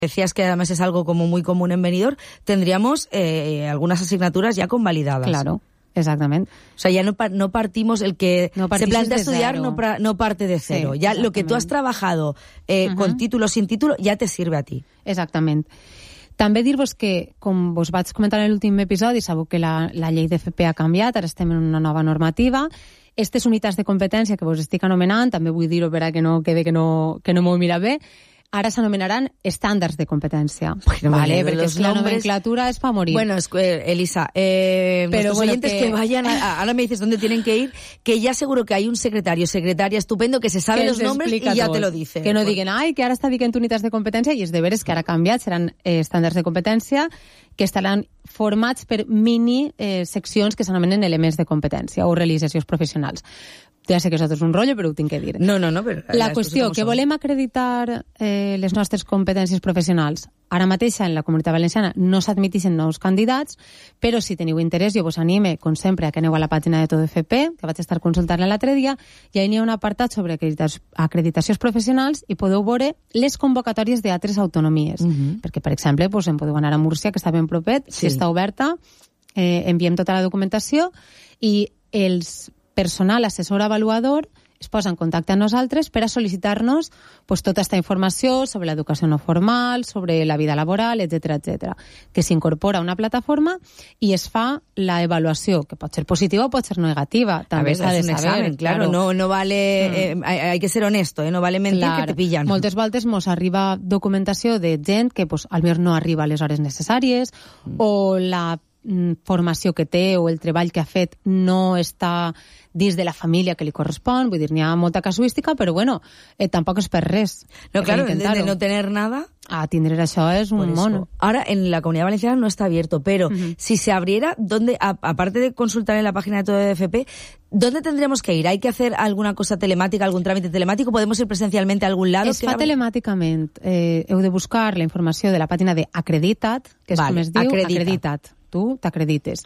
decías que además es algo como muy común en Benidorm, tendríamos algunas asignaturas ya convalidadas. Claro. Exactament. O sea, ya no partimos, el que se plantea estudiar no parte de cero. Sí, ya lo que tú has trabajado con título, sin título, ya te sirve a ti. Exactament. També dir-vos que, com vos vaig comentar en l'últim episodi, sabeu que la llei d'FP ha canviat, ara estem en una nova normativa. Aquestes unitats de competència que vos estic anomenant, també vull dir-ho per a que no quede que no m'ho mira bé, ara s'anomenaran estàndards de competència. Bueno, vale, perquè és la nomenclatura es para morir. Bueno, Elisa, nuestros oyentes que vayan, ahora me dices dónde tienen que ir, que ya seguro que hay un secretaria estupendo que se sabe los nombres y ya tot. te lo dice. Que no diguen, ai, que ara està dient unitats de competència, i és de veres que ara ha canviat, seran estàndards de competència que estaran formats per mini seccions que s'anomenen elements de competència o realitzacions professionals. Ja sé que això és un rotllo, però ho tinc que dir. No, però... La qüestió, que volem acreditar les nostres competències professionals. Ara mateix en la Comunitat Valenciana no s'admetixen nous candidats, però si teniu interès, jo vos anime, com sempre, a que aneu a la pàgina de TODFP, que vaig estar consultant-la l'altre dia, i ahí hi ha un apartat sobre acreditacions professionals i podeu veure les convocatòries d'altres autonomies. Perquè, per exemple, en podeu anar a Múrcia, que està ben propet, si està oberta, enviem tota la documentació i els personal assessor avaluador es posa en contacte amb nosaltres per a sol·licitar-nos tota aquesta informació sobre l'educació no formal, sobre la vida laboral, etc, que s'incorpora a una plataforma i es fa la evaluació, que pot ser positiva o pot ser negativa. També s'ha de saber. Examen, claro. No vale... hay que ser honesto, no vale mentir, que te pillan. Moltes voltes mos arriba documentació de gent que potser no arriba a les hores necessàries o la formació que té o el treball que ha fet no està dins de la família que li correspon, vull dir, n'hi ha molta casuística, però bueno, tampoc és per res. No, claro, de no tener nada... A tindre això és un mono. Ahora, en la Comunidad Valenciana no está abierto, pero si se abriera, ¿dónde, aparte de consultar en la página de TODFP, ¿dónde tendremos que ir? ¿Hay que hacer alguna cosa telemática, algún trámite telemático? ¿Podemos ir presencialmente a algún lado? Es fa telemàticament. Heu de buscar la informació de la pàgina de Acreditat, que és com es diu, Acreditat. Tu t'acredites.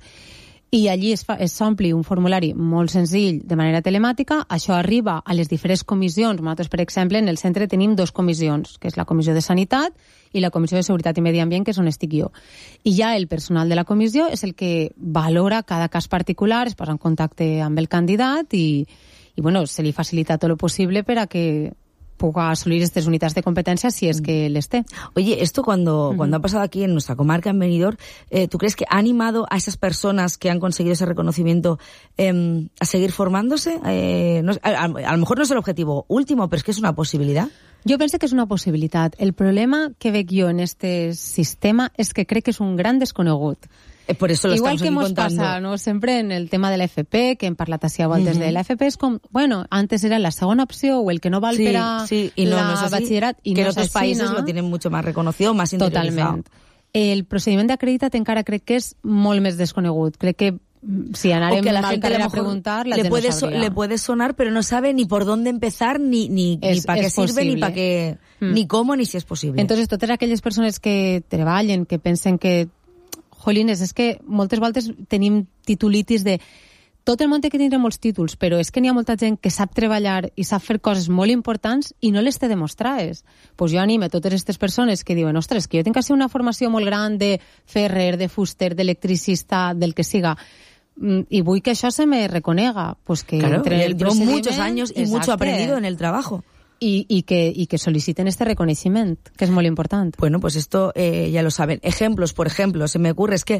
I allí s'ompli un formulari molt senzill de manera telemàtica. Això arriba a les diferents comissions. Nosaltres, per exemple, en el centre tenim 2 comissions, que és la Comissió de Sanitat i la Comissió de Seguretat i Medi Ambient, que és on estic jo. I ja el personal de la comissió és el que valora cada cas particular, es posa en contacte amb el candidat i bueno, se li facilita tot lo possible per a que pueda assolir estas unidades de competencia si es que les té. Oye, esto cuando ha pasado aquí en nuestra comarca, en Benidorm, ¿tú crees que ha animado a esas personas que han conseguido ese reconocimiento a seguir formándose? A lo mejor no es el objetivo último, pero es que es una posibilidad. Jo penso que és una possibilitat. El problema que veig jo en este sistema és que crec que és un gran desconegut. Por eso lo igual estamos que aquí ens contando. passa, ¿no? Sempre en el tema de la FP, que hem parlat així a voltes de la FP, és com, bueno, antes era la segona opció o el que no val per a la batxillerat. I que en otros países lo tienen mucho más reconocido, más interiorizado. Totalment. El procediment d'acreditat encara crec que és molt més desconegut. Crec que si anarem que la al gente carrer a preguntar, la le gent puede no sabria. le puede sonar, pero no sabe ni por dónde empezar, ni para qué sirve, ni para qué, ni cómo, ni si es posible. Entonces, totes aquelles persones que treballen, que pensen que jolines, és que moltes voltes tenim titulitis de... Tot el món té que tindre molts títols, però és que n'hi ha molta gent que sap treballar i sap fer coses molt importants i no les té demostrades. Pues jo animo a totes aquestes persones que diuen, ostres, que jo tinc que ser una formació molt gran de ferrer, de fuster, d'electricista, del que siga, y vull que això se me reconega. Pues que claro, entre el llevo muchos años y mucho aprendido en el trabajo. Y que soliciten este reconocimiento, que es muy importante. Bueno, pues esto ya lo saben. Ejemplos, por ejemplo, se me ocurre, es que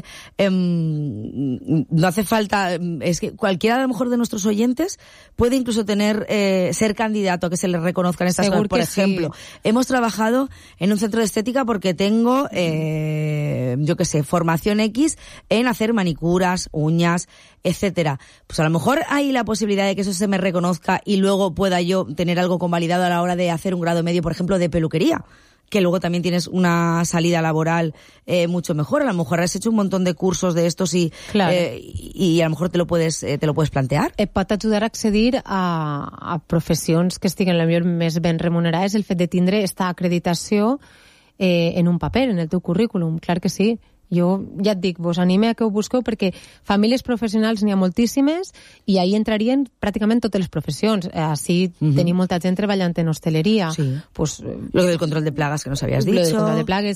no hace falta, es que cualquiera a lo mejor de nuestros oyentes puede incluso tener, ser candidato a que se les reconozcan estas cosas. Por ejemplo, hemos trabajado en un centro de estética porque tengo, yo qué sé, formación X en hacer manicuras, uñas, etcétera. Pues a lo mejor hay la posibilidad de que eso se me reconozca y luego pueda yo tener algo convalidado a la hora de hacer un grado medio, por ejemplo, de peluquería, que luego también tienes una salida laboral mucho mejor. A lo mejor has hecho un montón de cursos de estos y a lo mejor te lo puedes plantear. Pot ajudar a accedir a professions que estiguen potser més ben remunerades el fet de tindre esta acreditació en un paper, en el teu currículum, clar que sí. Jo ja et dic, vos anime a que ho busqueu perquè famílies professionals n'hi ha moltíssimes i ahí entrarien pràcticament totes les professions. Així tenim molta gent treballant en hostaleria. Sí. Pues, lo del control de plagas que nos habías dicho. Lo del control de plagues,